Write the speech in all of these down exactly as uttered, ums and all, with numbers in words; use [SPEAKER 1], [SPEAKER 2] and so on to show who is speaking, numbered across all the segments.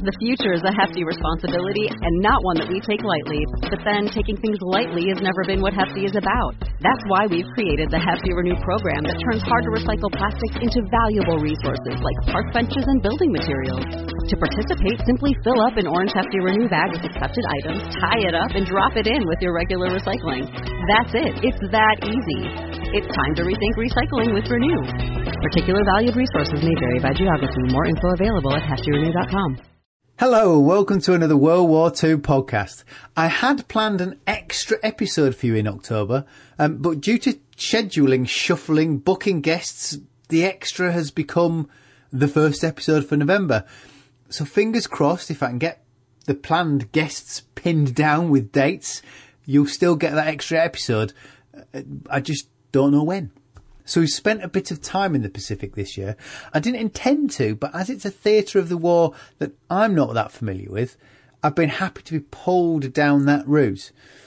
[SPEAKER 1] The future is a hefty responsibility and not one that we take lightly. But then, taking things lightly has never been what Hefty is about. That's why we've created the Hefty Renew program that turns hard-to-recycle plastics into valuable resources like park benches and building materials. To participate, simply fill up an orange Hefty Renew bag with accepted items, tie it up, and drop it in with your regular recycling. That's it. It's that easy. It's time to rethink recycling with Renew. Particular valued resources may vary by geography. More info available at hefty renew dot com.
[SPEAKER 2] Hello, welcome to another World War Two podcast. I had planned an extra episode for you in October, um, but due to scheduling, shuffling, booking guests, the extra has become the first episode for November. So fingers crossed, if I can get the planned guests pinned down with dates, you'll still get that extra episode. I just don't know when. So we spent a bit of time in the Pacific this year. I didn't intend to, but as it's a theatre of the war that I'm not that familiar with, I've been happy to be pulled down that route.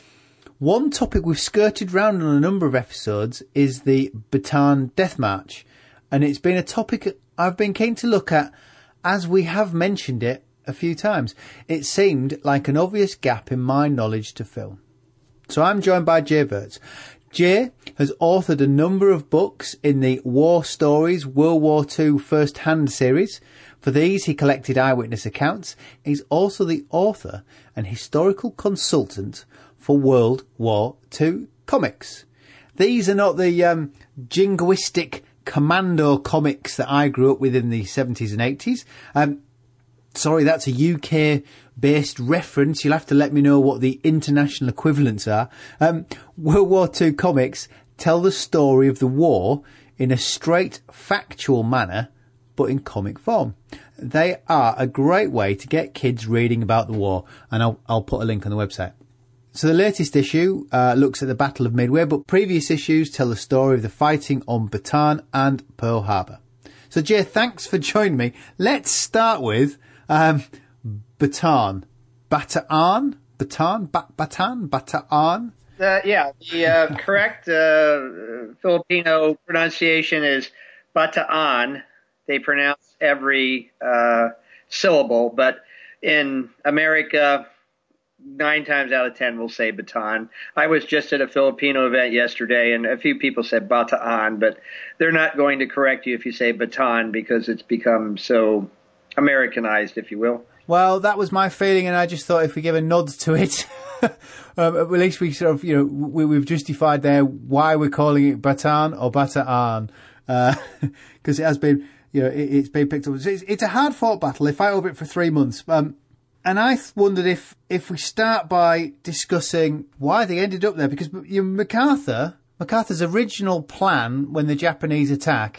[SPEAKER 2] One topic we've skirted round on a number of episodes is the Bataan Death March, and it's been a topic I've been keen to look at as we have mentioned it a few times. It seemed like an obvious gap in my knowledge to fill. So I'm joined by Jay Virts. Jay has authored a number of books in the War Stories World War Two First-Hand series. For these, he collected eyewitness accounts. He's also the author and historical consultant for World War Two comics. These are not the um, jingoistic commando comics that I grew up with in the seventies and eighties. Um, sorry, that's a U K-based reference. You'll have to let me know what the international equivalents are. Um, World War Two comics tell the story of the war in a straight, factual manner, but in comic form. They are a great way to get kids reading about the war, and I'll, I'll put a link on the website. So the latest issue uh, looks at the Battle of Midway, but previous issues tell the story of the fighting on Bataan and Pearl Harbor. So Jay, thanks for joining me. Let's start with um, Bataan. Bataan? Bataan? Ba- Bataan? Bataan?
[SPEAKER 3] Uh, yeah, the uh, correct uh, Filipino pronunciation is Bataan. They pronounce every uh, syllable, but in America, nine times out of ten we'll say Bataan. I was just at a Filipino event yesterday, and a few people said Bataan, but they're not going to correct you if you say Bataan because it's become so Americanized, if you will.
[SPEAKER 2] Well, that was my feeling, and I just thought if we give a nod to it, um, at least we sort of, you know, we, we've justified there why we're calling it Bataan or Bataan, because uh, it has been, you know, it, it's been picked up. It's, it's a hard-fought battle. They fight over it for three months. Um, and I wondered if, if we start by discussing why they ended up there, because you know, MacArthur, MacArthur's original plan when the Japanese attack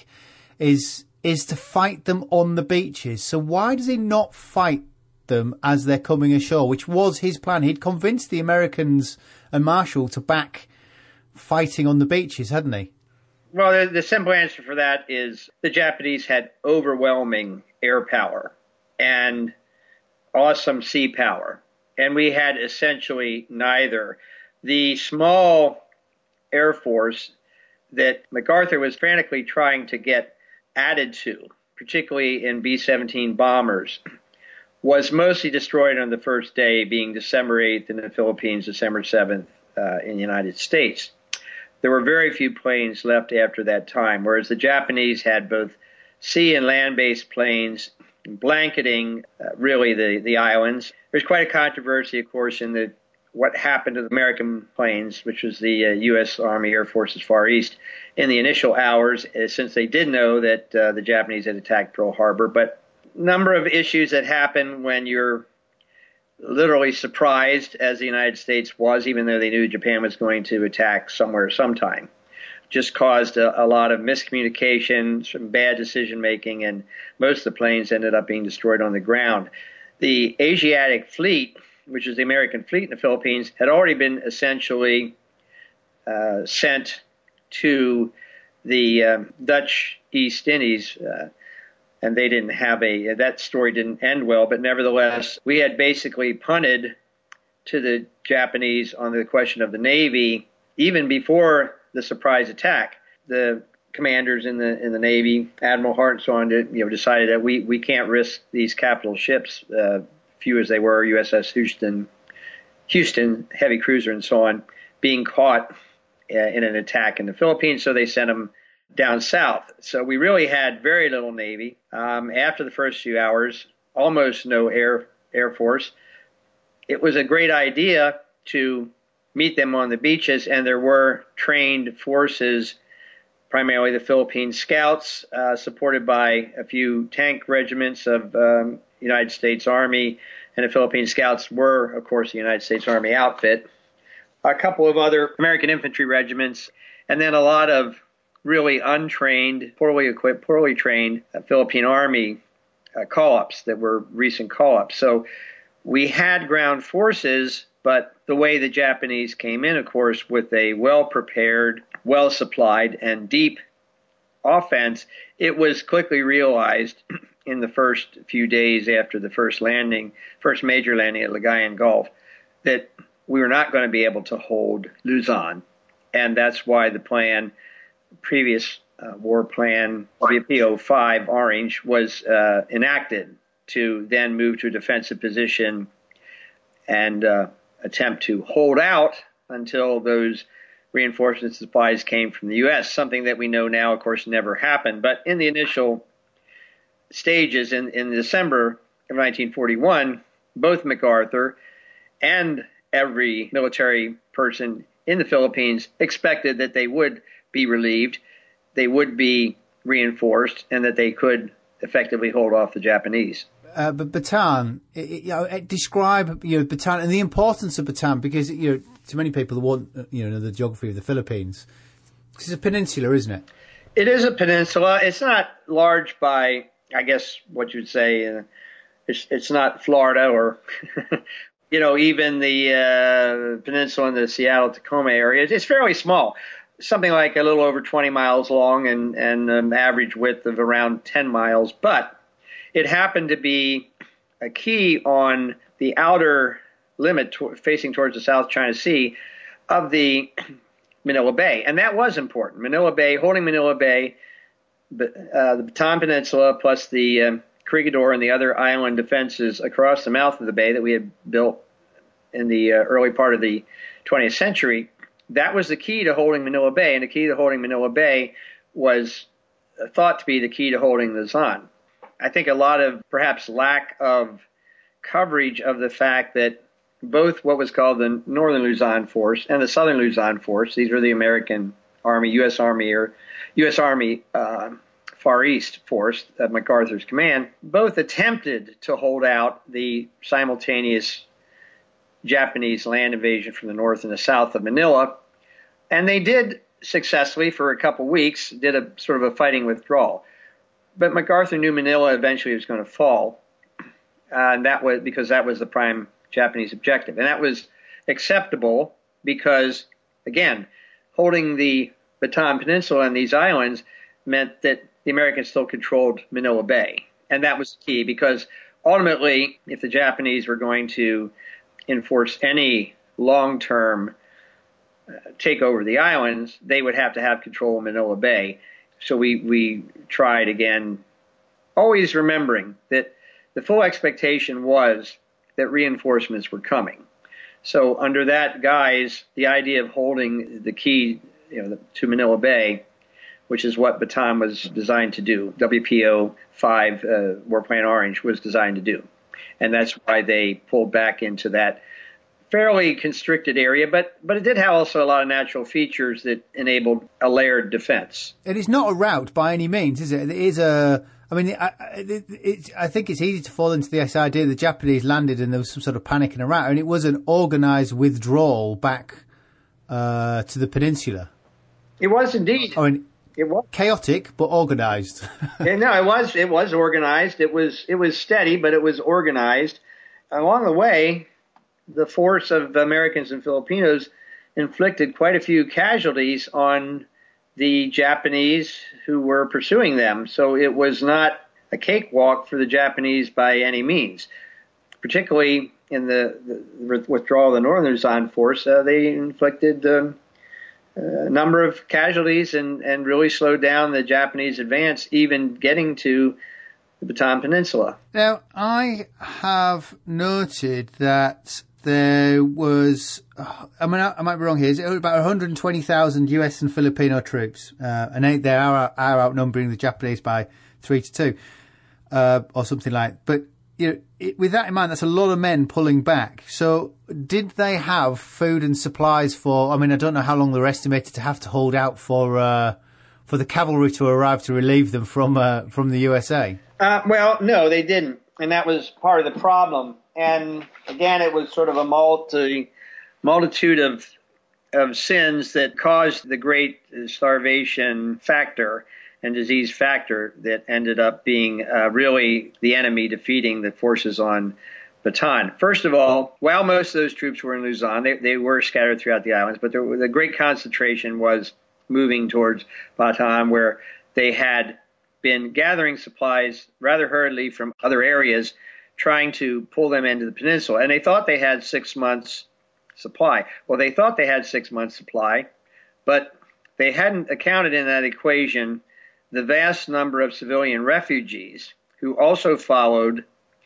[SPEAKER 2] is is to fight them on the beaches. So why does he not fight them as they're coming ashore, which was his plan? He'd convinced the Americans and Marshall to back fighting on the beaches, hadn't he?
[SPEAKER 3] Well, the, the simple answer for that is the Japanese had overwhelming air power and awesome sea power, and we had essentially neither. The small air force that MacArthur was frantically trying to get added to, particularly in B seventeen bombers, was mostly destroyed on the first day, being December eighth in the Philippines, December seventh uh, in the United States. There were very few planes left after that time, whereas the Japanese had both sea and land-based planes blanketing uh, really the, the islands. There's quite a controversy, of course, in the what happened to the American planes, which was the uh, U S Army Air Force's Far East, in the initial hours, uh, since they did know that uh, the Japanese had attacked Pearl Harbor. But number of issues that happen when you're literally surprised, as the United States was, even though they knew Japan was going to attack somewhere sometime, just caused a, a lot of miscommunication, some bad decision-making, and most of the planes ended up being destroyed on the ground. The Asiatic Fleet, which is the American fleet in the Philippines, had already been essentially uh, sent to the um, Dutch East Indies, uh, and they didn't have a, that story didn't end well, but nevertheless, we had basically punted to the Japanese on the question of the Navy, even before the surprise attack. The commanders in the in the Navy, Admiral Hart and so on, you know, decided that we, we can't risk these capital ships, uh, few as they were, U S S Houston, Houston, heavy cruiser and so on, being caught uh, in an attack in the Philippines, so they sent them down south. So we really had very little Navy. Um, after the first few hours, almost no air Air Force. It was a great idea to meet them on the beaches, and there were trained forces, primarily the Philippine Scouts, uh, supported by a few tank regiments of um, United States Army, and the Philippine Scouts were, of course, the United States Army outfit. A couple of other American infantry regiments, and then a lot of really untrained, poorly equipped, poorly trained uh, Philippine Army uh, call-ups that were recent call-ups. So we had ground forces, but the way the Japanese came in, of course, with a well-prepared, well-supplied, and deep offense, it was quickly realized in the first few days after the first landing, first major landing at Laygayan Gulf, that we were not going to be able to hold Luzon. And that's why the plan, previous uh, war plan, W P O five Orange, was uh, enacted to then move to a defensive position and uh, attempt to hold out until those reinforcement supplies came from the U S, something that we know now, of course, never happened. But in the initial stages in, in December of nineteen forty-one, both MacArthur and every military person in the Philippines expected that they would be relieved, they would be reinforced, and that they could effectively hold off the Japanese.
[SPEAKER 2] Uh, but Bataan, you know, describe you know Bataan and the importance of Bataan, because you know to many people who want you know the geography of the Philippines. It's a peninsula, isn't it?
[SPEAKER 3] It is a peninsula. It's not large by, I guess, what you'd say. Uh, it's it's not Florida or you know even the uh, peninsula in the Seattle-Tacoma area. It's fairly small, something like a little over twenty miles long and and an average width of around ten miles, but it happened to be a key on the outer limit to, facing towards the South China Sea of the Manila Bay. And that was important. Manila Bay, holding Manila Bay, uh, the Bataan Peninsula, plus the um, Corregidor and the other island defenses across the mouth of the bay that we had built in the uh, early part of the twentieth century, that was the key to holding Manila Bay. And the key to holding Manila Bay was thought to be the key to holding Luzon. I think a lot of perhaps lack of coverage of the fact that both what was called the Northern Luzon Force and the Southern Luzon Force, these were the American Army, U S Army, or U S Army uh, Far East Force of MacArthur's command, both attempted to hold out the simultaneous Japanese land invasion from the north and the south of Manila. And they did successfully for a couple weeks, did a sort of a fighting withdrawal. But MacArthur knew Manila eventually was going to fall, uh, and that was because that was the prime Japanese objective. And that was acceptable because, again, holding the Bataan Peninsula and these islands meant that the Americans still controlled Manila Bay. And that was key because ultimately, if the Japanese were going to enforce any long-term uh, takeover of the islands, they would have to have control of Manila Bay. So we, we tried again, always remembering that the full expectation was that reinforcements were coming. So under that guise, the idea of holding the key you know, to Manila Bay, which is what Bataan was designed to do, W P O five, uh, War Plan Orange, was designed to do. And that's why they pulled back into that fairly constricted area, but but it did have also a lot of natural features that enabled a layered defense.
[SPEAKER 2] It is not a rout by any means, is it? It is a. I mean, I, it, it, I think it's easy to fall into this idea the Japanese landed and there was some sort of panic and a rout, and it was an organised withdrawal back uh, to the peninsula.
[SPEAKER 3] It was indeed.
[SPEAKER 2] I mean,
[SPEAKER 3] it was
[SPEAKER 2] chaotic but organised.
[SPEAKER 3] yeah, no, it was. It was organised. It was. It was steady, but it was organised. Along the way, the force of Americans and Filipinos inflicted quite a few casualties on the Japanese who were pursuing them. So it was not a cakewalk for the Japanese by any means. Particularly in the, the withdrawal of the Northern Luzon Force, uh, they inflicted um, a number of casualties and, and really slowed down the Japanese advance, even getting to the Bataan Peninsula.
[SPEAKER 2] Now, I have noted that there was, I mean, I might be wrong here, is it about one hundred twenty thousand U S and Filipino troops, uh, and they are, are outnumbering the Japanese by three to two, uh, or something like. But you know, it, with that in mind, that's a lot of men pulling back. So, did they have food and supplies for? I mean, I don't know how long they're estimated to have to hold out for uh, for the cavalry to arrive to relieve them from uh, from the U S A.
[SPEAKER 3] Uh, well, no, they didn't, and that was part of the problem. And again, it was sort of a multi, multitude of of sins that caused the great starvation factor and disease factor that ended up being uh, really the enemy defeating the forces on Bataan. First of all, while most of those troops were in Luzon, they, they were scattered throughout the islands, but there, the great concentration was moving towards Bataan, where they had been gathering supplies rather hurriedly from other areas, trying to pull them into the peninsula. And they thought they had six months supply. Well, they thought they had six months supply, but they hadn't accounted in that equation the vast number of civilian refugees who also followed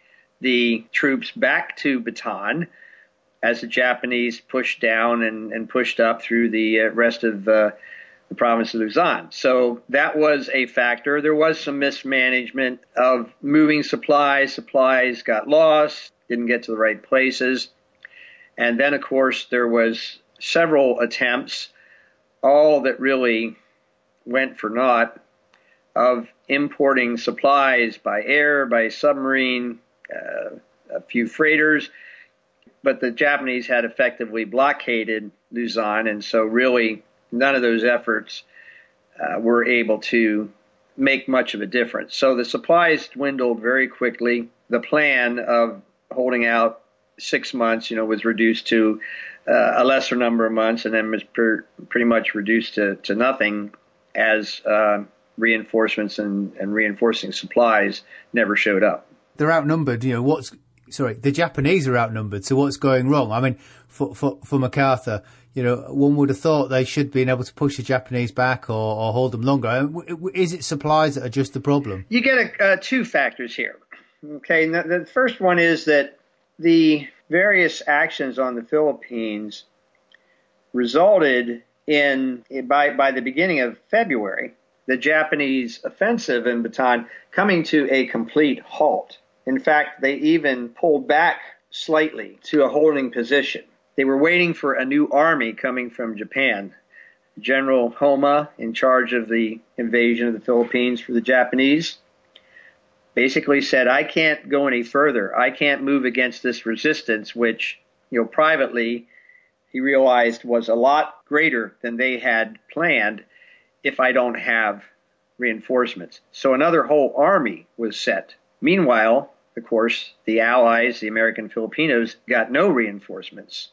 [SPEAKER 3] the troops back to Bataan as the Japanese pushed down and, and pushed up through the uh, rest of uh, the province of Luzon. So that was a factor. There was some mismanagement of moving supplies. Supplies got lost, didn't get to the right places. And then, of course, there was several attempts, all that really went for naught, of importing supplies by air, by submarine, uh, a few freighters. But the Japanese had effectively blockaded Luzon, and so really none of those efforts uh, were able to make much of a difference. So the supplies dwindled very quickly. The plan of holding out six months, you know, was reduced to uh, a lesser number of months, and then was per, pretty much reduced to, to nothing as uh, reinforcements and, and reinforcing supplies never showed up.
[SPEAKER 2] They're outnumbered. You know, what's sorry, the Japanese are outnumbered. So what's going wrong? I mean, for for, for MacArthur, you know, one would have thought they should be able to push the Japanese back or, or hold them longer. Is it supplies that are just the problem?
[SPEAKER 3] You get a, uh, two factors here. Okay, the, the first one is that the various actions on the Philippines resulted in, by by the beginning of February, the Japanese offensive in Bataan coming to a complete halt. In fact, they even pulled back slightly to a holding position. They were waiting for a new army coming from Japan. General Homa, in charge of the invasion of the Philippines for the Japanese, basically said, I can't go any further. I can't move against this resistance, which, you know, privately he realized was a lot greater than they had planned if I don't have reinforcements. So another whole army was set. Meanwhile, of course, the Allies, the American Filipinos, got no reinforcements.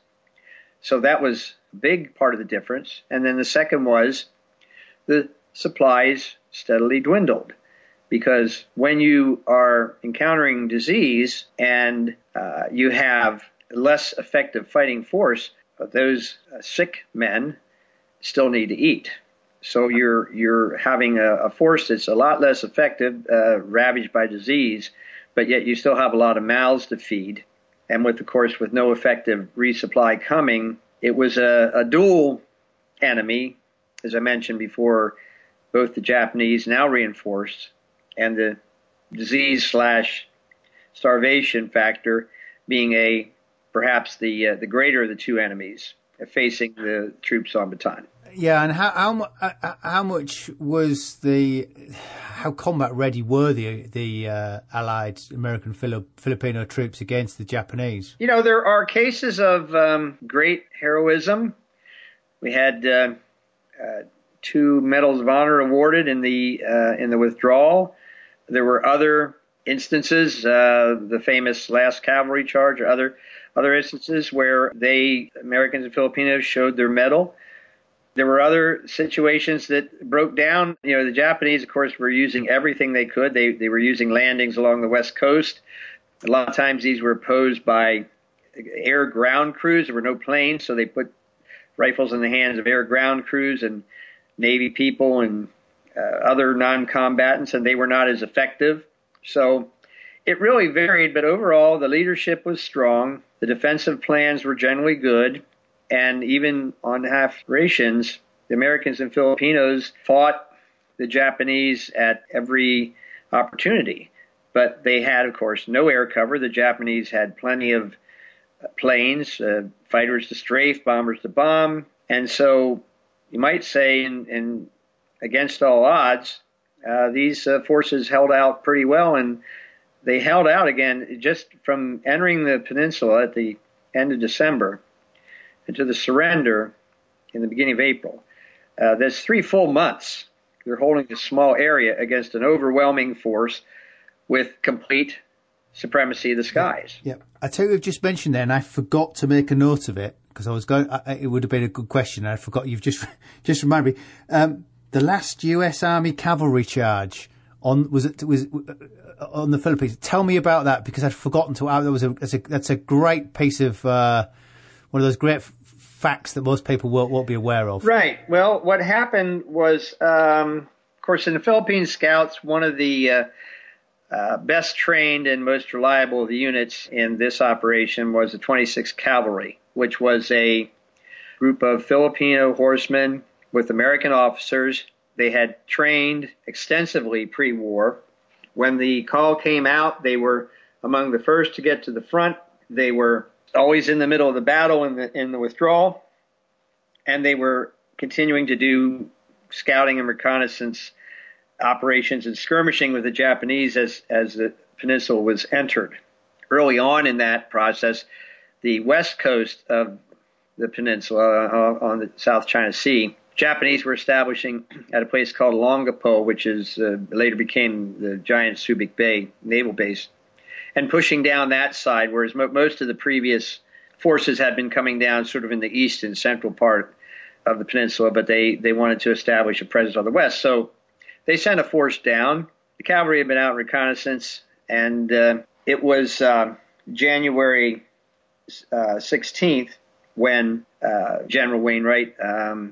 [SPEAKER 3] So that was a big part of the difference. And then the second was the supplies steadily dwindled. Because when you are encountering disease and uh, you have less effective fighting force, those uh, sick men still need to eat. So you're you're having a, a force that's a lot less effective, uh, ravaged by disease, but yet you still have a lot of mouths to feed. And with, of course, with no effective resupply coming, it was a, a dual enemy, as I mentioned before, both the Japanese, now reinforced, and the disease slash starvation factor being a perhaps the uh, the greater of the two enemies facing the troops on Bataan.
[SPEAKER 2] Yeah, and how how, how much was the how combat ready were the the uh, Allied American Filipino troops against the Japanese?
[SPEAKER 3] You know, there are cases of um, great heroism. We had uh, uh, two medals of honor awarded in the uh, in the withdrawal. There were other instances, uh, the famous last cavalry charge, or other other instances where they Americans and Filipinos showed their mettle. There were other situations that broke down. You know, the Japanese, of course, were using everything they could. They they were using landings along the west coast. A lot of times these were opposed by air-ground crews. There were no planes, so they put rifles in the hands of air ground crews and Navy people and uh, other non-combatants, and they were not as effective. So it really varied, but overall the leadership was strong. The defensive plans were generally good, and even on half rations, the Americans and Filipinos fought the Japanese at every opportunity. But they had, of course, no air cover. The Japanese had plenty of planes, uh, fighters to strafe, bombers to bomb. And so you might say, in, in against all odds, uh, these uh, forces held out pretty well. And they held out again just from entering the peninsula at the end of December into the surrender in the beginning of April. Uh, there's three full months. They're holding a small area against an overwhelming force with complete supremacy of the skies.
[SPEAKER 2] Yeah, yeah. I tell you, we've just mentioned there, and I forgot to make a note of it because I was going. I, it would have been a good question. And I forgot. You've just just reminded me. Um, the last U S Army cavalry charge on was it was uh, on the Philippines. Tell me about that because I'd forgotten to. Uh, that was a that's a, that's a great piece of uh, one of those great f- facts that most people won't, won't be aware of.
[SPEAKER 3] Right. Well, what happened was, um, of course, in the Philippine Scouts, one of the uh, uh, best trained and most reliable of the units in this operation was the twenty-sixth Cavalry, which was a group of Filipino horsemen with American officers. They had trained extensively pre-war. When the call came out, they were among the first to get to the front. They were always in the middle of the battle in the, in the withdrawal, and they were continuing to do scouting and reconnaissance operations and skirmishing with the Japanese as, as the peninsula was entered. Early on in that process, the west coast of the peninsula uh, on the South China Sea, Japanese were establishing at a place called Longapo, which is uh, later became the giant Subic Bay naval base, and pushing down that side, whereas mo- most of the previous forces had been coming down sort of in the east and central part of the peninsula, but they, they wanted to establish a presence on the west. So they sent a force down. The cavalry had been out in reconnaissance, and uh, it was uh, January uh, sixteenth when uh, General Wainwright um,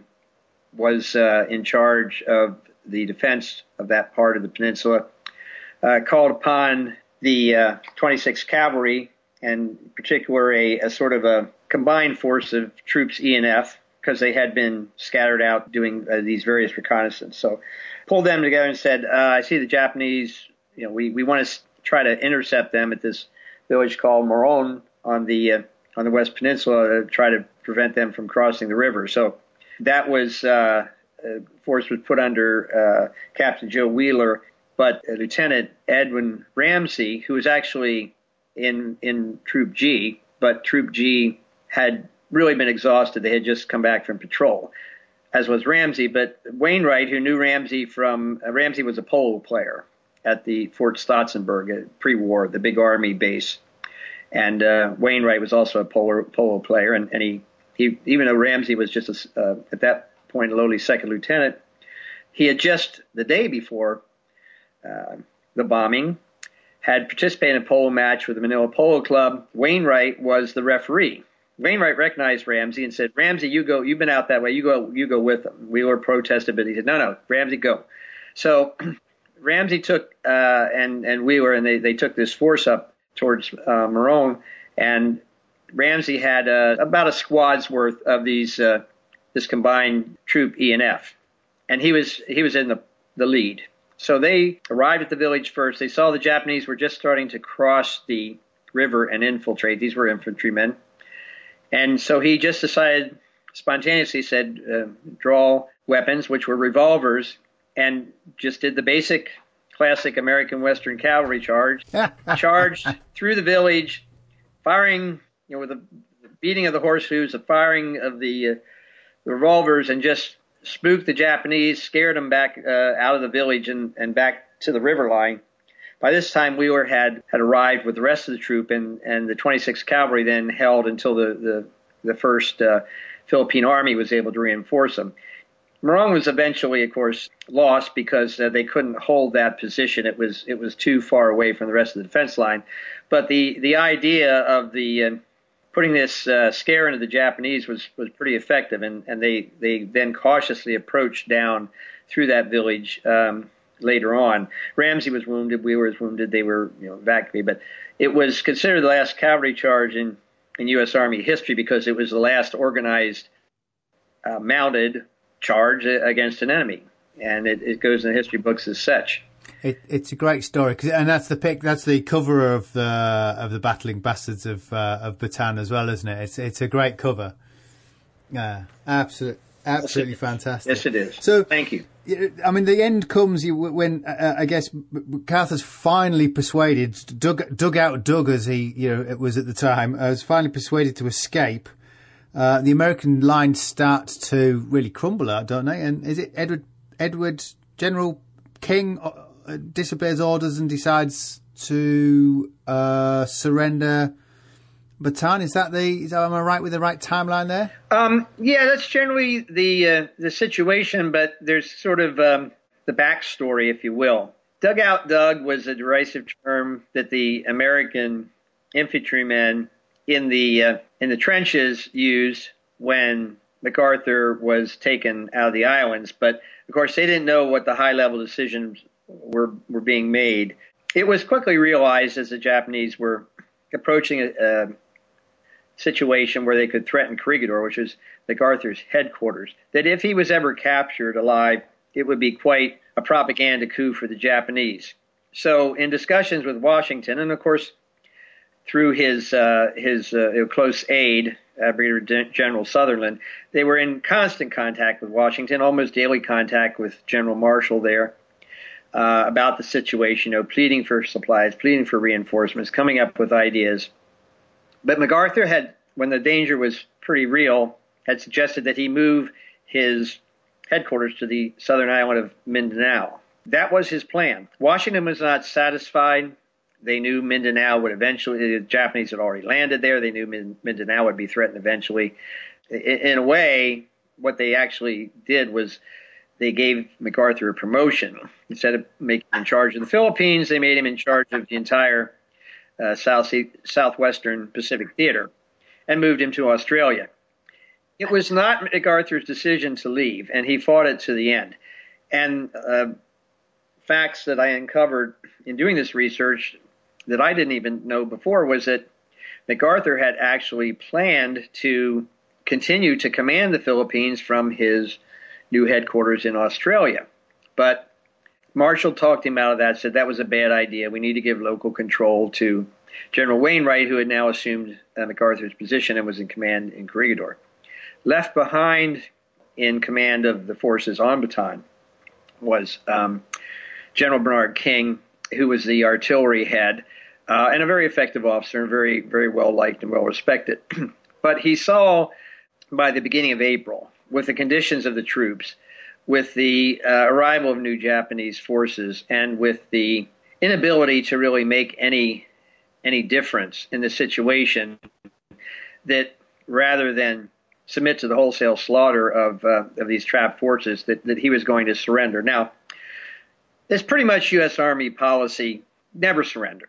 [SPEAKER 3] was uh, in charge of the defense of that part of the peninsula, uh, called upon the uh, twenty-sixth Cavalry, and in particular a, a sort of a combined force of troops E and F, because they had been scattered out doing uh, these various reconnaissance. So pulled them together and said, uh, I see the Japanese, you know, we, we want to try to intercept them at this village called Moron on the uh, on the West Peninsula to try to prevent them from crossing the river. So that was, uh, a force was put under uh, Captain Joe Wheeler, but uh, Lieutenant Edwin Ramsey, who was actually in in Troop G, but Troop G had really been exhausted. They had just come back from patrol, as was Ramsey. But Wainwright, who knew Ramsey from, uh, Ramsey was a polo player at the Fort Stotzenburg, uh, pre-war, the big army base. And uh, Wainwright was also a polo, polo player. And, and he, he, even though Ramsey was just, a, uh, at that point, a lowly second lieutenant, he had just the day before uh, the bombing had participated in a polo match with the Manila Polo Club. Wainwright was the referee. Wainwright recognized Ramsey and said, Ramsey, you go, you've been out that way. You go, you go with them. Wheeler protested, but he said, no, no, Ramsey, go. So Ramsey took, uh, and, and Wheeler, and they, they took this force up towards, uh, Moron, and Ramsey had, uh, about a squad's worth of these, uh, this combined troop E and F. And he was, he was in the, the lead. So they arrived at the village first. They saw the Japanese were just starting to cross the river and infiltrate. These were infantrymen. And so he just decided, spontaneously said, uh, draw weapons, which were revolvers, and just did the basic, classic American Western cavalry charge, charged through the village, firing, you know, with the beating of the horse hooves, the firing of the, uh, the revolvers, and just spooked the Japanese, scared them back uh, out of the village and, and back to the river line. By this time, Wheeler had, had arrived with the rest of the troop, and, and the twenty-sixth Cavalry then held until the, the, the first uh, Philippine Army was able to reinforce them. Morong was eventually, of course, lost because uh, they couldn't hold that position. It was it was too far away from the rest of the defense line. But the, the idea of the uh, putting this uh, scare into the Japanese was, was pretty effective, and, and they, they then cautiously approached down through that village um, later on. Ramsey was wounded, Wheeler was wounded, they were you know evacuated, but it was considered the last cavalry charge in, in U S. Army history because it was the last organized uh, mounted charge against an enemy, and it, it goes in the history books as such.
[SPEAKER 2] It, it's a great story, 'cause, and that's the pic. That's the cover of the of the Battling Bastards of uh, of Bataan as well, isn't it? It's it's a great cover. Yeah, absolutely, absolutely
[SPEAKER 3] yes,
[SPEAKER 2] fantastic.
[SPEAKER 3] Yes, it is.
[SPEAKER 2] So,
[SPEAKER 3] thank you.
[SPEAKER 2] I mean, the end comes you when uh, I guess MacArthur's finally persuaded, dug dug out Doug as he you know it was at the time, uh, was finally persuaded to escape. Uh, the American lines start to really crumble out, don't they? And is it Edward Edward General King uh, disobeys orders and decides to uh, surrender Bataan? Is that the? Is that, am I right with the right timeline there?
[SPEAKER 3] Um, yeah, that's generally the uh, the situation, but there's sort of um, the backstory, if you will. Dugout Doug was a derisive term that the American infantrymen in the uh, in the trenches used when MacArthur was taken out of the islands, but of course they didn't know what the high level decisions were were being made. It was quickly realized as the Japanese were approaching a, a situation where they could threaten Corregidor, which was MacArthur's headquarters, that if he was ever captured alive, it would be quite a propaganda coup for the Japanese. So in discussions with Washington, and of course through his uh, his uh, close aide, uh, Brigadier General Sutherland, they were in constant contact with Washington, almost daily contact with General Marshall there uh, about the situation, you know, pleading for supplies, pleading for reinforcements, coming up with ideas. But MacArthur had, when the danger was pretty real, had suggested that he move his headquarters to the southern island of Mindanao. That was his plan. Washington was not satisfied. They knew Mindanao would eventually, the Japanese had already landed there. They knew Mindanao would be threatened eventually. In a way, what they actually did was they gave MacArthur a promotion. Instead of making him in charge of the Philippines, they made him in charge of the entire Uh, South Southwestern Pacific Theater, and moved him to Australia. It was not MacArthur's decision to leave, and he fought it to the end. And uh, facts that I uncovered in doing this research that I didn't even know before was that MacArthur had actually planned to continue to command the Philippines from his new headquarters in Australia. But Marshall talked him out of that, said that was a bad idea. We need to give local control to General Wainwright, who had now assumed uh, MacArthur's position and was in command in Corregidor. Left behind in command of the forces on Bataan was um, General Bernard King, who was the artillery head, uh, and a very effective officer, and very, very well liked and well respected. But he saw by the beginning of April, with the conditions of the troops, with the uh, arrival of new Japanese forces, and with the inability to really make any any difference in the situation, that rather than submit to the wholesale slaughter of uh, of these trapped forces, that, that he was going to surrender. Now, it's pretty much U S. Army policy, never surrender.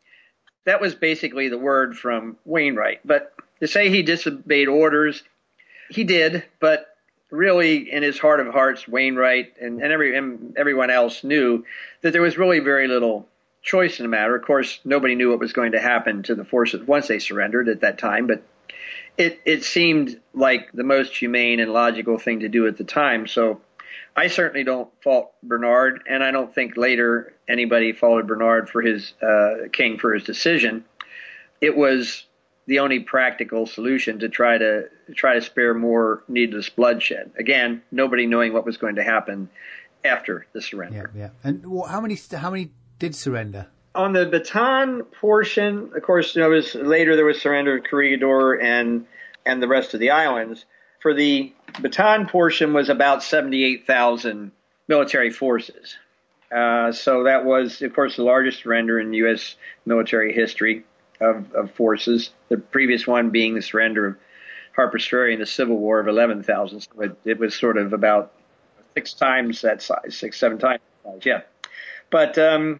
[SPEAKER 3] That was basically the word from Wainwright. But to say he disobeyed orders, he did, but really, in his heart of hearts, Wainwright and, and, every, and everyone else knew that there was really very little choice in the matter. Of course, nobody knew what was going to happen to the forces once they surrendered at that time, but it, it seemed like the most humane and logical thing to do at the time. So I certainly don't fault Bernard, and I don't think later anybody faulted Bernard for his uh, King for his decision. It was the only practical solution to try to try to spare more needless bloodshed. Again, nobody knowing what was going to happen after the surrender.
[SPEAKER 2] Yeah, yeah. And how many how many did surrender?
[SPEAKER 3] On the Bataan portion, of course, you know, it was later there was surrender of Corregidor and and the rest of the islands. For the Bataan portion was about seventy-eight thousand military forces. Uh, so that was, of course, the largest surrender in U S military history of, of forces. The previous one being the surrender of Harper's Ferry in the Civil War of eleven thousand. So it, it was sort of about six times that size, six, seven times that size, yeah. But um,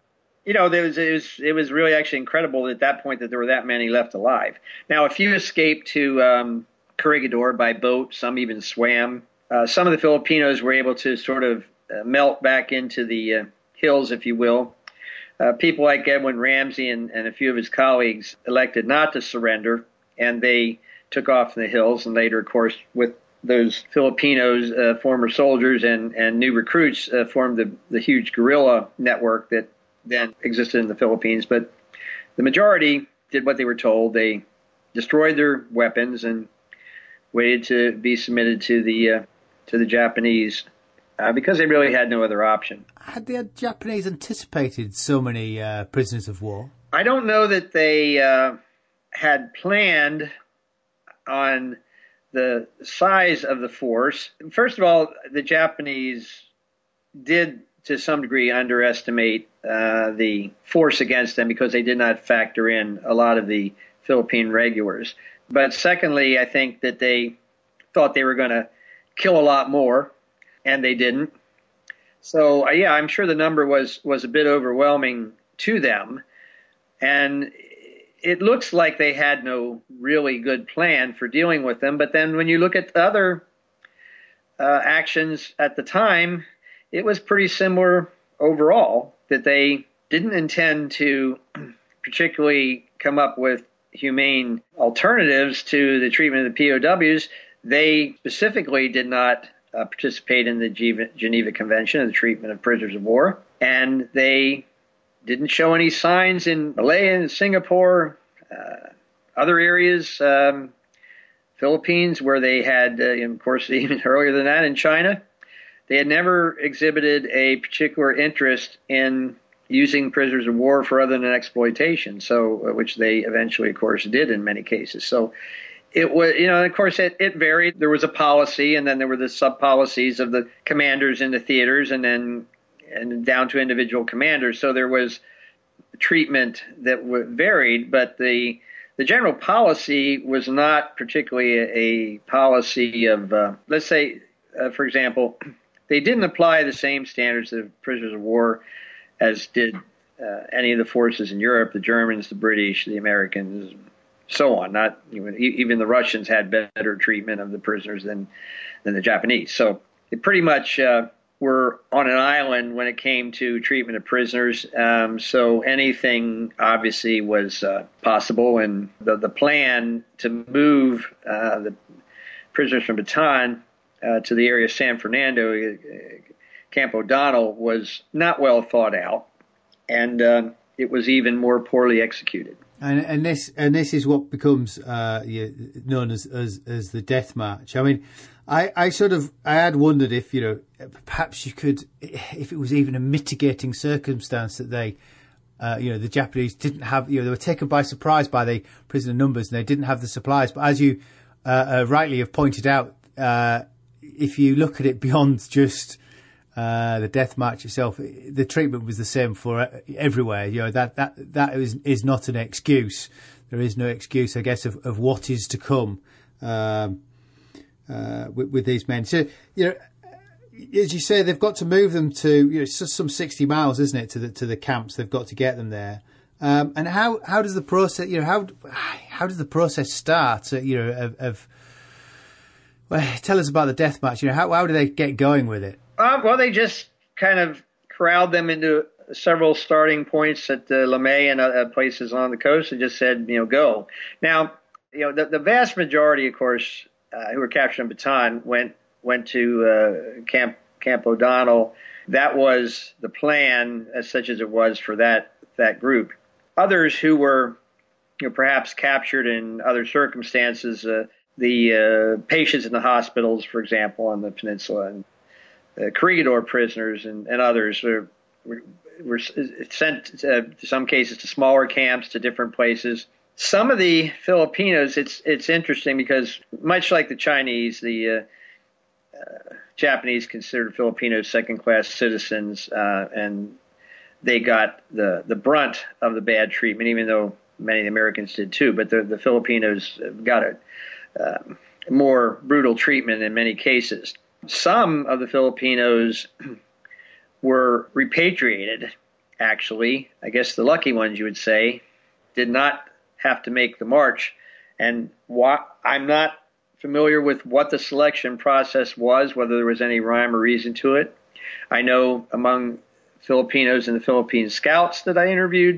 [SPEAKER 3] you know, there was, it was it was really actually incredible at that point that there were that many left alive. Now, a few escaped to um, Corregidor by boat. Some even swam. Uh, some of the Filipinos were able to sort of uh, melt back into the uh, hills, if you will. Uh, people like Edwin Ramsey and, and a few of his colleagues elected not to surrender, and they took off in the hills. And later, of course, with those Filipinos, uh, former soldiers and, and new recruits, uh, formed the, the huge guerrilla network that then existed in the Philippines. But the majority did what they were told. They destroyed their weapons and waited to be submitted to the uh, to the Japanese uh, because they really had no other option.
[SPEAKER 2] Had the Japanese anticipated so many uh, prisoners of war?
[SPEAKER 3] I don't know that they uh, had planned on the size of the force. First of all, the Japanese did to some degree underestimate uh, the force against them because they did not factor in a lot of the Philippine regulars. But secondly, I think that they thought they were going to kill a lot more, and they didn't. So, uh, yeah, I'm sure the number was, was a bit overwhelming to them. And it looks like they had no really good plan for dealing with them. But then when you look at other uh, actions at the time, it was pretty similar overall, that they didn't intend to particularly come up with humane alternatives to the treatment of the P O Ws. They specifically did not uh, participate in the Geneva Convention of the treatment of prisoners of war, and they didn't show any signs in Malaya and Singapore, uh, other areas, um, Philippines, where they had, uh, of course, even earlier than that in China. They had never exhibited a particular interest in using prisoners of war for other than exploitation, so uh, which they eventually, of course, did in many cases. So it was, you know, of course, it, it varied. There was a policy, and then there were the sub-policies of the commanders in the theaters, and then and down to individual commanders. So there was treatment that varied, but the the general policy was not particularly a, a policy of, uh, let's say, uh, for example, they didn't apply the same standards of prisoners of war as did uh, any of the forces in Europe, the Germans, the British, the Americans, so on. Not even, even the Russians had better treatment of the prisoners than than the Japanese. So they pretty much uh, were on an island when it came to treatment of prisoners. Um, so anything obviously was uh, possible, and the the plan to move uh, the prisoners from Bataan Uh, to the area of San Fernando, uh, Camp O'Donnell, was not well thought out, and uh, it was even more poorly executed.
[SPEAKER 2] And, and this and this is what becomes uh, known as, as as the Death March. I mean, I, I sort of I had wondered if you know perhaps you could, if it was even a mitigating circumstance that they, uh, you know, the Japanese didn't have, you know, they were taken by surprise by the prisoner numbers and they didn't have the supplies. But as you uh, uh, rightly have pointed out, Uh, if you look at it beyond just uh, the Death March itself, the treatment was the same for everywhere. You know, that that that is is not an excuse. There is no excuse, I guess, of, of what is to come um, uh, with, with these men. So, you know, as you say, they've got to move them to, you know, it's just some sixty miles, isn't it, to the to the camps? They've got to get them there. Um, and how how does the process, you know, how how does the process start? Uh, you know, of, of Well, tell us about the Death March. You know, how how do they get going with it?
[SPEAKER 3] Uh, well, they just kind of corralled them into several starting points at uh, Lamay and other places on the coast, and just said, you know, go. Now, you know, the, the vast majority, of course, uh, who were captured in Bataan went went to uh, Camp Camp O'Donnell. That was the plan, as such as it was for that that group. Others who were, you know, perhaps captured in other circumstances. Uh, The uh, patients in the hospitals, for example, on the peninsula, and uh, Corregidor prisoners and, and others were, were, were sent, uh, to some cases, to smaller camps, to different places. Some of the Filipinos, it's it's interesting because much like the Chinese, the uh, uh, Japanese considered Filipinos second-class citizens, uh, and they got the, the brunt of the bad treatment, even though many of the Americans did too. But the, the Filipinos got it. Uh, more brutal treatment in many cases. Some of the Filipinos were repatriated actually, I guess the lucky ones you would say, did not have to make the march. And why, I'm not familiar with what the selection process was, whether there was any rhyme or reason to it. I know among Filipinos and the Philippine Scouts that I interviewed,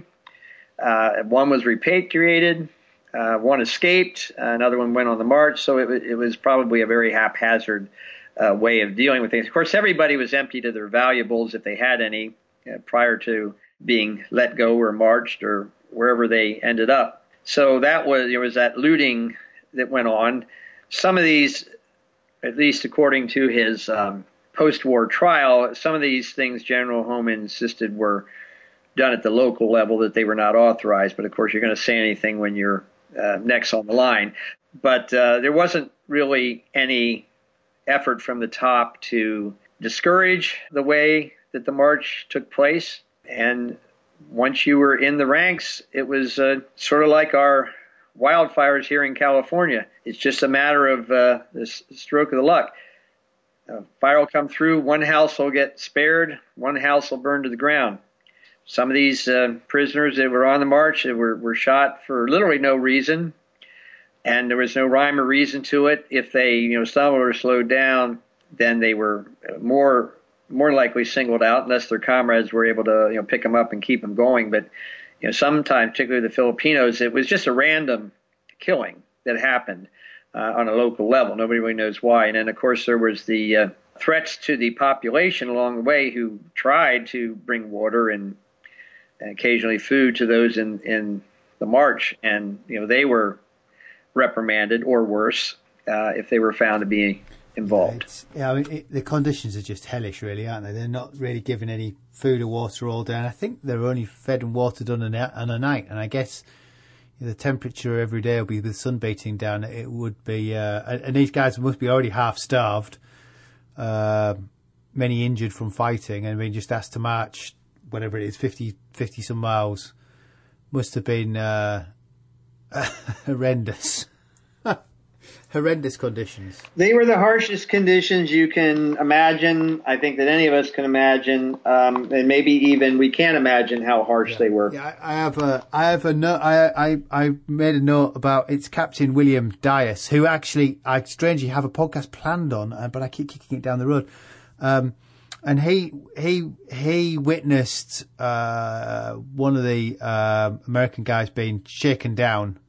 [SPEAKER 3] uh, one was repatriated, uh, one escaped, uh, another one went on the march. So it, it was probably a very haphazard uh, way of dealing with things. Of course, everybody was emptied of their valuables, if they had any, uh, prior to being let go or marched or wherever they ended up. So that was, there was that looting that went on. Some of these, at least according to his um, post-war trial, some of these things General Homan insisted were done at the local level, that they were not authorized. But of course, you're going to say anything when your uh, neck's on the line. But uh, there wasn't really any effort from the top to discourage the way that the march took place. And once you were in the ranks, it was uh, sort of like our wildfires here in California. It's just a matter of uh, the stroke of the luck. Uh, fire will come through, one house will get spared, one house will burn to the ground. Some of these uh, prisoners that were on the march that were, were shot for literally no reason, and there was no rhyme or reason to it. If they, you know, stumbled or slowed down, then they were more more likely singled out, unless their comrades were able to, you know, pick them up and keep them going. But you know, sometimes, particularly the Filipinos, it was just a random killing that happened uh, on a local level. Nobody really knows why. And then, of course, there was the uh, threats to the population along the way, who tried to bring water and occasionally food to those in, in the march. And, you know, they were reprimanded, or worse, uh, if they were found to be involved.
[SPEAKER 2] It's, yeah, I mean, it, the conditions are just hellish, really, aren't they? They're not really given any food or water all day. And I think they're only fed and watered on a, on a night. And I guess the temperature every day will be, with sun beating down, it would be, uh, and these guys must be already half starved, uh, many injured from fighting, and being just asked to march, whatever it is, fifty, fifty some miles, must have been uh, horrendous. Horrendous conditions.
[SPEAKER 3] They were the harshest conditions you can imagine. I think that any of us can imagine, um, and maybe even we can't imagine how harsh
[SPEAKER 2] yeah.
[SPEAKER 3] they were.
[SPEAKER 2] Yeah, I, I have a, I have a note. I, I, I made a note about it's Captain William Dias, who actually I strangely have a podcast planned on, uh, but I keep kicking it down the road. Um, and he, he, he witnessed uh, one of the uh, American guys being shaken down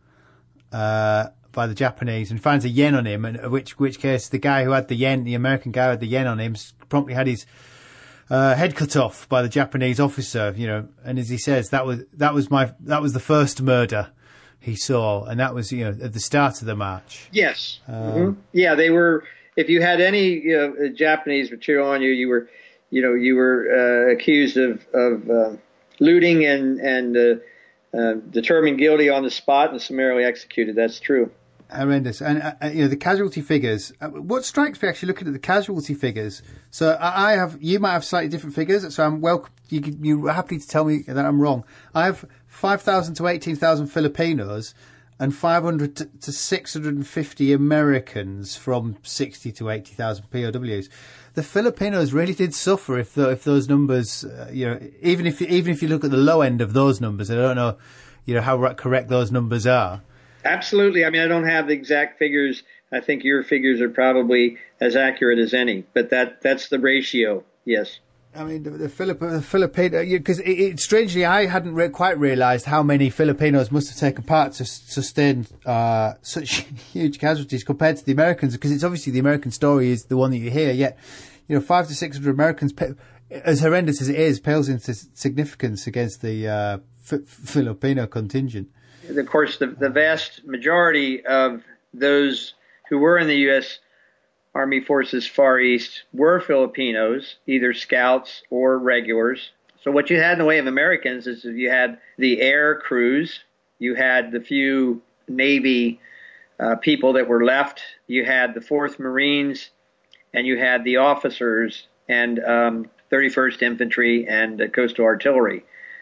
[SPEAKER 2] Uh, by the Japanese, and finds a yen on him, and in which which case the guy who had the yen, the American guy who had the yen on him, promptly had his uh, head cut off by the Japanese officer. You know, and as he says, that was that was my that was the first murder he saw, and that was, you know, at the start of the march.
[SPEAKER 3] Yes,
[SPEAKER 2] um,
[SPEAKER 3] mm-hmm. yeah, they were. If you had any, you know, Japanese material on you, you were, you know, you were uh, accused of of uh, looting and and uh, uh, determined guilty on the spot and summarily executed. That's true.
[SPEAKER 2] Horrendous. And, uh, you know, the casualty figures, uh, what strikes me actually looking at the casualty figures, so I, I have, you might have slightly different figures, so I'm welcome, you, you're happy to tell me that I'm wrong. I have five thousand to eighteen thousand Filipinos and five hundred to, to six hundred fifty Americans from sixty to eighty thousand P O Ws. The Filipinos really did suffer if the, if those numbers, uh, you know, even if, even if you look at the low end of those numbers, I don't know, you know, how correct those numbers are.
[SPEAKER 3] Absolutely. I mean, I don't have the exact figures. I think your figures are probably as accurate as any, but that that's the ratio. Yes.
[SPEAKER 2] I mean, the, the, Filip, the Filipino, because it, it, strangely, I hadn't re- quite realised how many Filipinos must have taken part to sustain uh, such huge casualties compared to the Americans, because it's obviously the American story is the one that you hear. Yet, you know, five to six hundred Americans, as horrendous as it is, pales into significance against the uh, F- Filipino contingent.
[SPEAKER 3] Of course, the, the vast majority of those who were in the U S Army Forces Far East were Filipinos, either scouts or regulars. So what you had in the way of Americans is you had the air crews, you had the few Navy uh, people that were left, you had the fourth Marines, and you had the officers and um, thirty-first Infantry and uh, Coastal Artillery.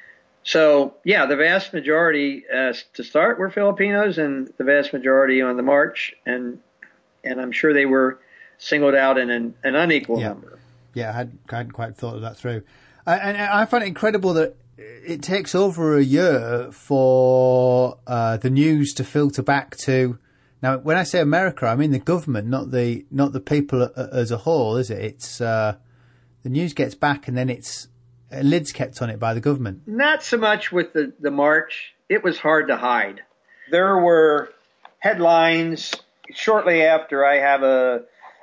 [SPEAKER 3] So, yeah, the vast majority uh, to start were Filipinos, and the vast majority on the march, and and I'm sure they were singled out in an, an unequal
[SPEAKER 2] yeah.
[SPEAKER 3] number.
[SPEAKER 2] Yeah, I hadn't, I hadn't quite thought of that through. I, and I find it incredible that it takes over a year for uh, the news to filter back to. Now, when I say America, I mean the government, not the not the people as a whole, is it? It's uh, the news gets back, and then it's a lid's kept on it by the government.
[SPEAKER 3] Not so much with the, the march. It was hard to hide. There were headlines shortly after. I have a,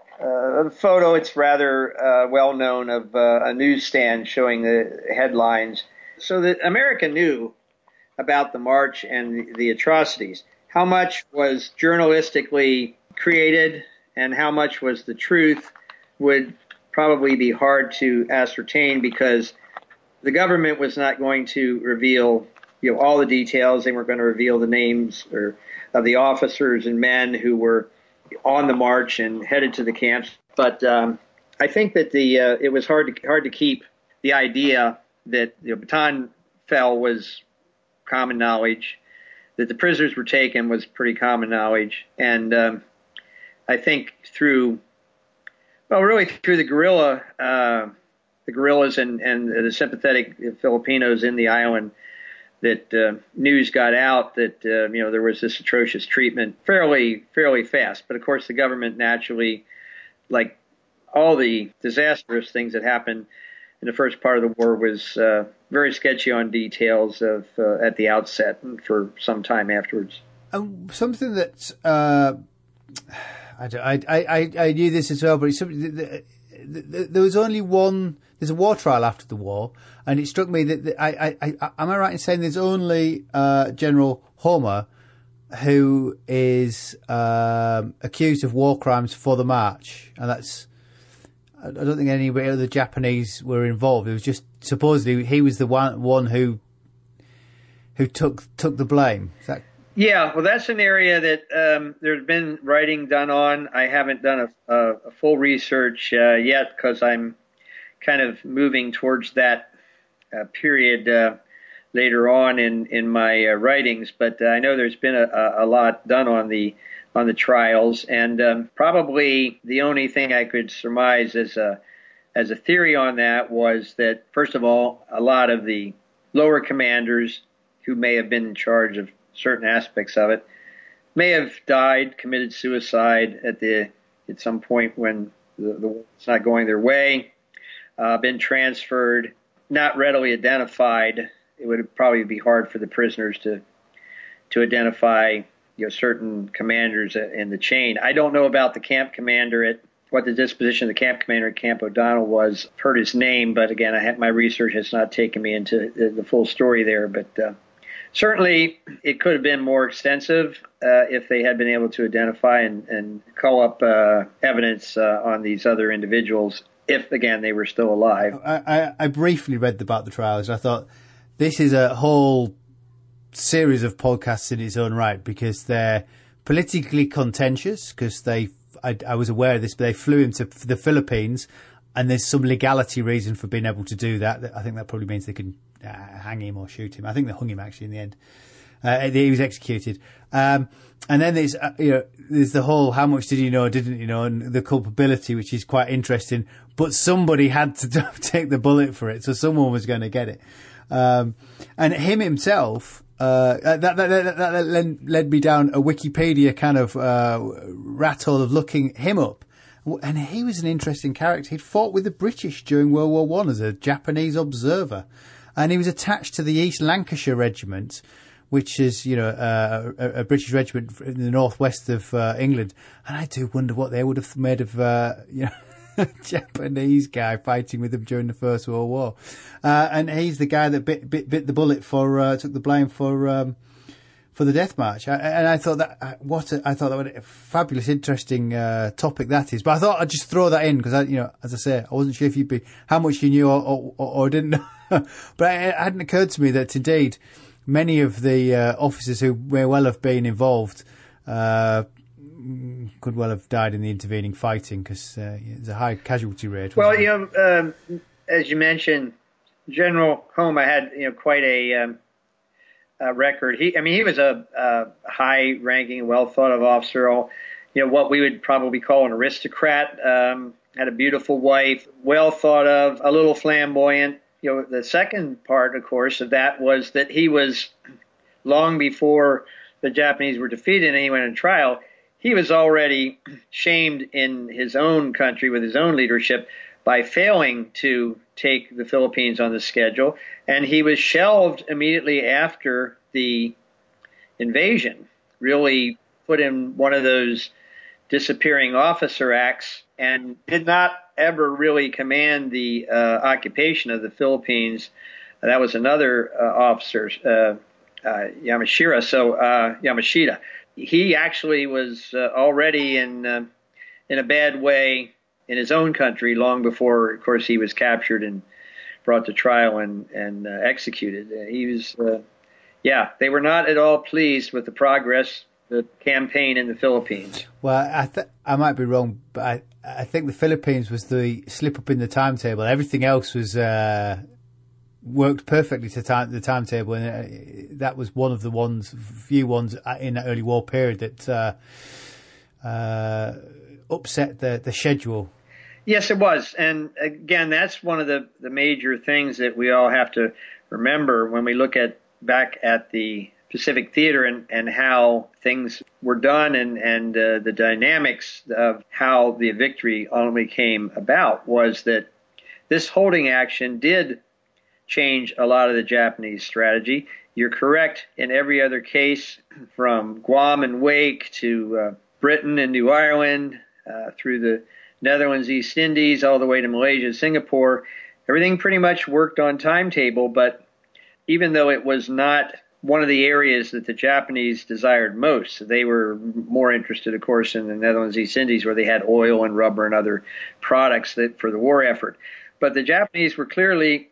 [SPEAKER 3] a photo. It's rather uh, well known of uh, a newsstand showing the headlines. So that America knew about the march and the, the atrocities. How much was journalistically created and how much was the truth would probably be hard to ascertain, because the government was not going to reveal, you know, all the details. They weren't going to reveal the names or of the officers and men who were on the march and headed to the camps. But um, I think that the uh, it was hard to hard to keep the idea that the baton fell was common knowledge. That the prisoners were taken was pretty common knowledge. And um, I think through, well, really through the guerrilla, uh, the guerrillas and, and the sympathetic Filipinos in the island, that uh, news got out that, uh, you know, there was this atrocious treatment fairly, fairly fast. But of course, the government naturally, like all the disastrous things that happened in the first part of the war, was uh, very sketchy on details of uh, at the outset and for some time afterwards.
[SPEAKER 2] Um, something that uh, I, I, I, I knew this as well, but it's something that, that, that there was only one. There's a war trial after the war, and it struck me that, that I, I, I am I right in saying there's only uh, General Homer who is um, accused of war crimes for the march, and that's. I don't think any of the Japanese were involved. It was just supposedly he was the one one who who took took the blame. Is that...
[SPEAKER 3] Yeah, well, that's an area that um, there's been writing done on. I haven't done a, a, a full research uh, yet because I'm kind of moving towards that uh, period uh, later on in in my uh, writings. But uh, I know there's been a, a lot done on the. on the trials, and um, probably the only thing I could surmise as a as a theory on that was that, first of all, a lot of the lower commanders who may have been in charge of certain aspects of it may have died, committed suicide at the at some point when the, the it's not going their way, uh, been transferred, not readily identified. It would probably be hard for the prisoners to to identify, you know, certain commanders in the chain. I don't know about the camp commander at what the disposition of the camp commander at Camp O'Donnell was. I've heard his name, but again, I have, my research has not taken me into the, the full story there. But uh, certainly, it could have been more extensive uh, if they had been able to identify and, and call up uh, evidence uh, on these other individuals. If again they were still alive.
[SPEAKER 2] I, I, I briefly read about the trials. I thought this is a whole series of podcasts in its own right, because they're politically contentious, because they I, I was aware of this, but they flew him to the Philippines, and there's some legality reason for being able to do that. I think that probably means they can uh, hang him or shoot him. I think they hung him actually in the end. Uh, he was executed. Um, and then there's, uh, you know, there's the whole how much did you know, didn't you know, and the culpability, which is quite interesting. But somebody had to take the bullet for it, so someone was going to get it. Um, and him himself, uh, that, that, that, that led, led me down a Wikipedia kind of uh, rat hole of looking him up. And he was an interesting character. He'd fought with the British during World War One as a Japanese observer. And he was attached to the East Lancashire Regiment, which is, you know, uh, a, a British regiment in the northwest of uh, England. And I do wonder what they would have made of, uh, you know, a Japanese guy fighting with them during the First World War. Uh, and he's the guy that bit, bit, bit the bullet for, uh, took the blame for, um, for the Death March. I, and I thought that, what a, I thought that was a fabulous, interesting, uh, topic that is. But I thought I'd just throw that in because I, you know, as I say, I wasn't sure if you'd be, how much you knew or, or, or didn't know. But it hadn't occurred to me that indeed many of the, uh, officers who may well have been involved, uh, could well have died in the intervening fighting because uh, there's a high casualty rate.
[SPEAKER 3] Well, you know, um, as you mentioned, General Homer had, you know, quite a, um, a record. He, I mean, he was a, a high-ranking, well-thought-of officer. You know, what we would probably call an aristocrat. Um, had a beautiful wife, well thought of, a little flamboyant. you know, the second part, of course, of that was that he was, long before the Japanese were defeated and he went on trial, he was already shamed in his own country with his own leadership by failing to take the Philippines on the schedule. And he was shelved immediately after the invasion, really put in one of those disappearing officer acts, and did not ever really command the uh, occupation of the Philippines. Uh, that was another uh, officer, uh, uh, Yamashita. So uh, Yamashita, he actually was uh, already in uh, in a bad way in his own country long before, of course, he was captured and brought to trial and and uh, executed. Uh, he was, uh, yeah, they were not at all pleased with the progress, the campaign in the Philippines.
[SPEAKER 2] Well, I th- I might be wrong, but I, I think the Philippines was the slip up in the timetable. Everything else was uh, worked perfectly to time, the timetable, and uh, that was one of the ones, few ones in that early war period that uh, uh, upset the, the schedule.
[SPEAKER 3] Yes, it was. And again, that's one of the, the major things that we all have to remember when we look at back at the Pacific Theater and, and how things were done and, and uh, the dynamics of how the victory ultimately came about, was that this holding action did change a lot of the Japanese strategy. You're correct in every other case, from Guam and Wake to uh, Britain and New Ireland, uh, through the Netherlands, East Indies, all the way to Malaysia, Singapore. Everything pretty much worked on timetable, but even though it was not one of the areas that the Japanese desired most, they were more interested, of course, in the Netherlands, East Indies, where they had oil and rubber and other products that for the war effort. But the Japanese were clearly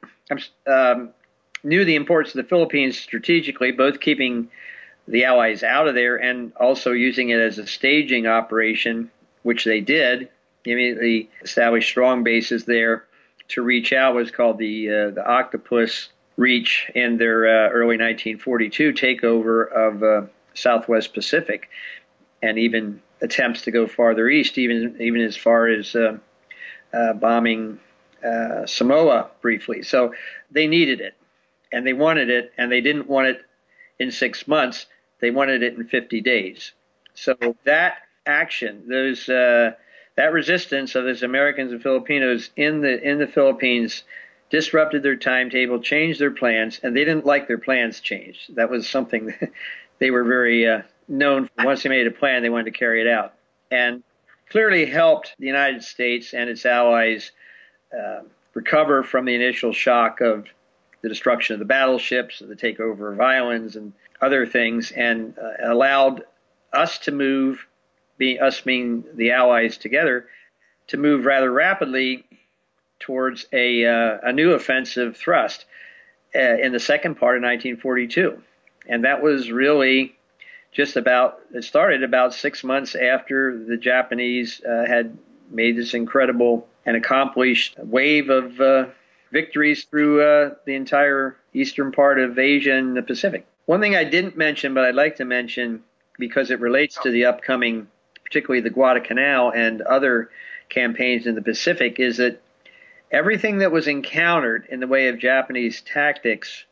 [SPEAKER 3] um, knew the importance of the Philippines strategically, both keeping the Allies out of there and also using it as a staging operation, which they did. Immediately established strong bases there to reach out. Was called the uh, the Octopus Reach in their uh, early nineteen forty-two takeover of uh, Southwest Pacific, and even attempts to go farther east, even even as far as uh, uh, bombing uh, Samoa briefly. So they needed it, and they wanted it, and they didn't want it in six months. They wanted it in fifty days. So that action, those uh, that resistance of those Americans and Filipinos in the in the Philippines disrupted their timetable, changed their plans, and they didn't like their plans changed. That was something that they were very uh, known for. Once they made a plan, they wanted to carry it out, and clearly helped the United States and its allies uh, recover from the initial shock of the destruction of the battleships, the takeover of islands, and other things, and uh, allowed us to move, be, us being the allies together, to move rather rapidly towards a, uh, a new offensive thrust uh, in the second part of nineteen forty-two. And that was really just about, it started about six months after the Japanese uh, had made this incredible and accomplished wave of uh, victories through uh, the entire eastern part of Asia and the Pacific. One thing I didn't mention, but I'd like to mention because it relates to the upcoming, particularly the Guadalcanal and other campaigns in the Pacific, is that everything that was encountered in the way of Japanese tactics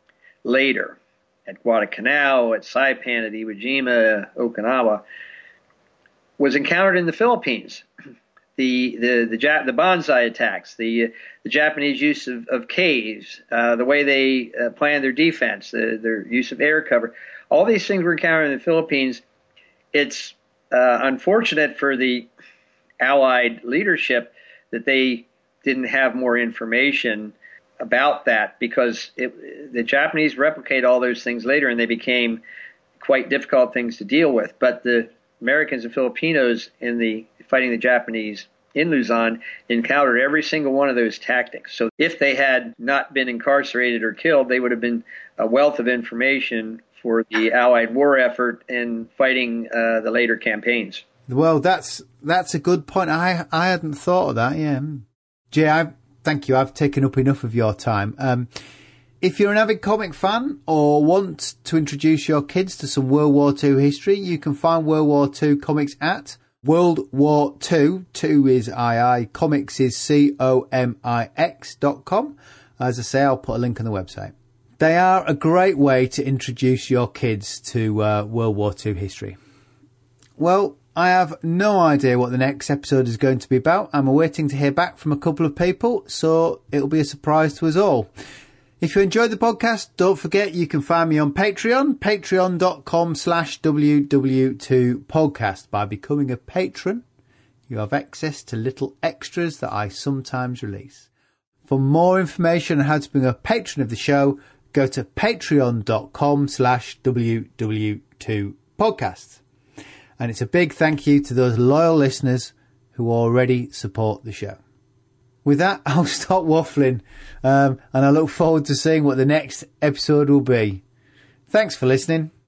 [SPEAKER 3] later, at Guadalcanal, at Saipan, at Iwo Jima, Okinawa, was encountered in the Philippines. The the the, ja- the Banzai attacks, the the Japanese use of, of caves, uh, the way they uh, planned their defense, the, their use of air cover, all these things were encountered in the Philippines. It's uh, unfortunate for the Allied leadership that they didn't have more information about that, because it, the Japanese replicate all those things later, and they became quite difficult things to deal with. But the Americans and Filipinos in the fighting the Japanese in Luzon encountered every single one of those tactics. So if they had not been incarcerated or killed, they would have been a wealth of information for the Allied war effort in fighting uh, the later campaigns.
[SPEAKER 2] Well, that's that's a good point. I I hadn't thought of that. Yeah, Jay, I thank you. I've taken up enough of your time. Um, if you're an avid comic fan or want to introduce your kids to some World War Two history, you can find World War Two comics at World War Two. Two is I I. Comics is C O M I X dot com. As I say, I'll put a link on the website. They are a great way to introduce your kids to uh, World War Two history. Well, I have no idea what the next episode is going to be about. I'm awaiting to hear back from a couple of people, so it'll be a surprise to us all. If you enjoyed the podcast, don't forget you can find me on Patreon, patreon.com slash WW2podcast. By becoming a patron, you have access to little extras that I sometimes release. For more information on how to become a patron of the show, go to patreon.com slash WW2podcast. And it's a big thank you to those loyal listeners who already support the show. With that, I'll stop waffling, um, and I look forward to seeing what the next episode will be. Thanks for listening.